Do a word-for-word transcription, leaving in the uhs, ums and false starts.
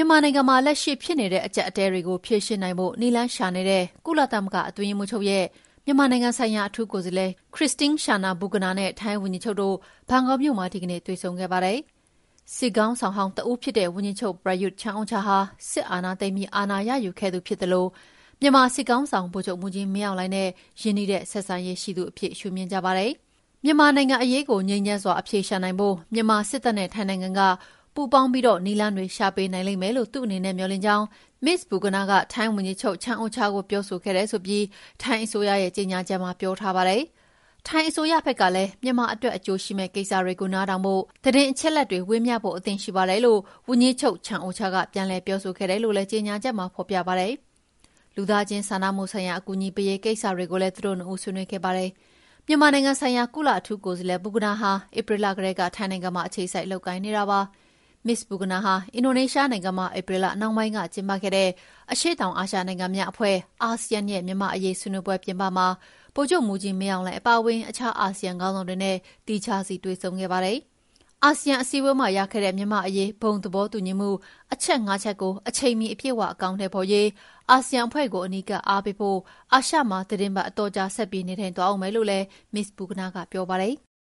မြန်မာနိုင်ငံမှာလက်ရှိဖြစ်နေတဲ့အကြက်အတဲတွေကိုဖြေရှင်းနိုင်ဖို့နီလန်းရှာနေတဲ့ကုလသမဂ္ဂအတွင်းရေးမှူးချုပ်ရဲ့မြန်မာနိုင်ငံဆိုင်ရာအထူးကိုယ်စားလှယ်ခရစ်စတင်းရှာနာဘူဂနာနဲ့ထိုင်းဝန်ကြီးချုပ်တို့ဘန်ကောက်မြို့မှာဒီကနေ့တွေ့ဆုံခဲ့ပါတယ်။စစ်ကောင်းဆောင်ဟောင်းတဦးဖြစ်တဲ့ဝန်ကြီးချုပ်ပရယုတ်ချန်အိုချာဟာစစ်အာဏာသိမ်းပြီးအာဏာရယူခဲ့သူဖြစ်တယ်လို့မြန်မာစစ်ကောင်းဆောင်ဗိုလ်ချုပ်မှုကြီးမင်းအောင်လှိုင်နဲ့ရင်းနှီးတဲ့ဆက်ဆံရေးရှိသူအဖြစ်ရှုမြင်ကြပါတယ်။မြန်မာနိုင်ငံအရေးကိုငြိမ်းချမ်းစွာအဖြေရှာနိုင်ဖို့မြန်မာစစ်တပ်နဲ့ထိုင်းနိုင်ငံကပူပေါင်းပြီးတော့နီလန်းတွေရှာပေးနိုင်လိမ့်မယ်လို့သူ့အနေနဲ့မျှော်လင့်ကြောင်းမစ္စဘူဂနာကထိုင်းဝန်ကြီးချုပ်ချန်အိုချာကိုပြောဆိုခဲ့တယ်ဆိုပြီးထိုင်းအစိုးရရဲ့ကြေညာချက်မှာပြောထားပါတယ်။ထိုင်းအစိုးရဘက်ကလည်းမြန်မာအတွက်အကျိုးရှိမဲ့ကိစ္စတွေကိုနားထောင်ဖို့သတင်းအချက်အလက်တွေဝေမျှဖို့အသင့်ရှိပါတယ်လို့ဝန်ကြီးချုပ်ချန်အိုချာကပြန်လည်ပြောဆိုခဲ့တယ်လို့လည်းကြေညာချက်မှာဖော်ပြပါတယ်။လူသားချင်းစာနာမှုဆိုင်ရာအကူအညီပေးရေးကိစ္စတွေကိုလည်းသူတို့နှစ်ဦးဆွေးနွေးခဲ့ပါတယ်။မြန်မာနိုင်ငံဆိုင်ရာကုလအထူးကိုယ်စားလှယ်ဘူဂနာဟာဧပြီလကတည်းကထိုင်းနိုင်ငံမှာအခြေစိုက်လုပ်ကိုင်နေတာပါ။မစ္စဘူဂနာဟာအင်ဒိုနီးရှားနိုင်ငံမှာဧပြီလနောက်ပိုင်းကကျင်းပခဲ့တဲ့အရှေ့တောင်အာရှနိုင်ငံများအဖွဲ့အာဆီယံရဲ့မြန်မာအရေးဆွေးနွေးပွဲပြင်ပမှာဗိုလ်ချုပ်မှုကြီးမင်းအောင်လှိုင်အပါအဝင်အခြားအာဆီယံခေါင်းဆောင်တွေနဲ့တီခြားစီတွေ့ဆုံခဲ့ပါတယ်။အာဆီယံအစည်းအဝေးမှာရခဲ့တဲ့မြန်မာအရေးဘုံသဘောတူညီမှုအချက်၅ချက်ကိုအချိန်မီအပြည့်အဝအကောင်အထည်ဖော်ရေးအာဆီယံအဖွဲ့ကိုအနီးကပ်အားပေးဖို့အာရှမှာသတင်းပတ်အတော်ကြာဆက်ပြီးနေထိုင်သွားအောင်မယ်လို့လည်းမစ္စဘူဂနာကပြောပါတယ်